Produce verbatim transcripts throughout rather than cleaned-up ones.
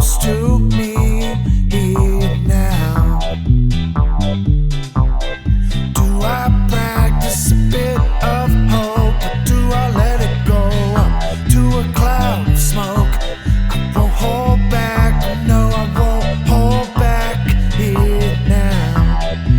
close to me here now. Do I practice a bit of hope, or do I let it go up to a cloud of smoke? I won't hold back, no, I won't hold back here now.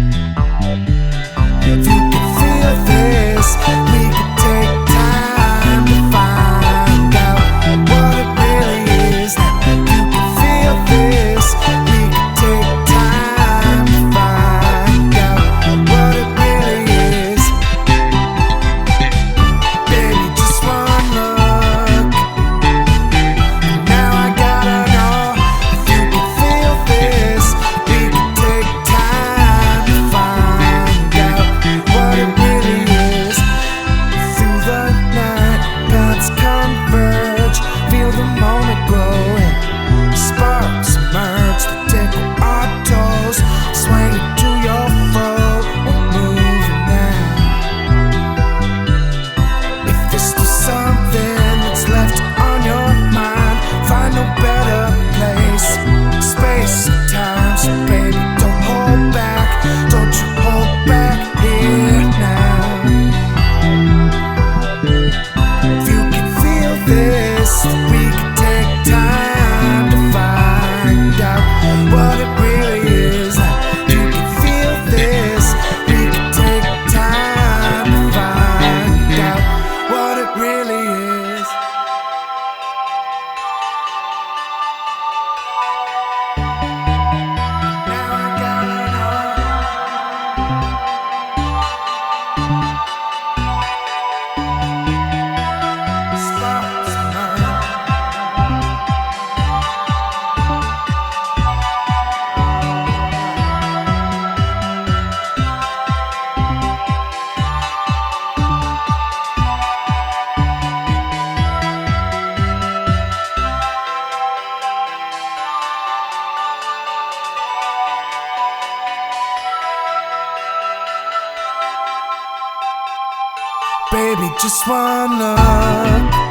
If you can feel this, we can take time to find out what it really is. If you can feel this, we can take time to find out what it really is. Baby, just one look, and now I gotta know if you can feel this. We can take time to find out what it really is. Through the night, paths converge, feel the moment growing. Sparks emerge to tickle our toes, swaying to your flow. We're moving now. If there's still something that's left on your mind, find no better place, space and time. So baby, don't hold back, don't you hold back here now. If you can feel this, we can take time to find out what it really is. If you can feel this, we can take time to find out what it really is. Now I gotta know. Sparks emerge. Baby, just one look,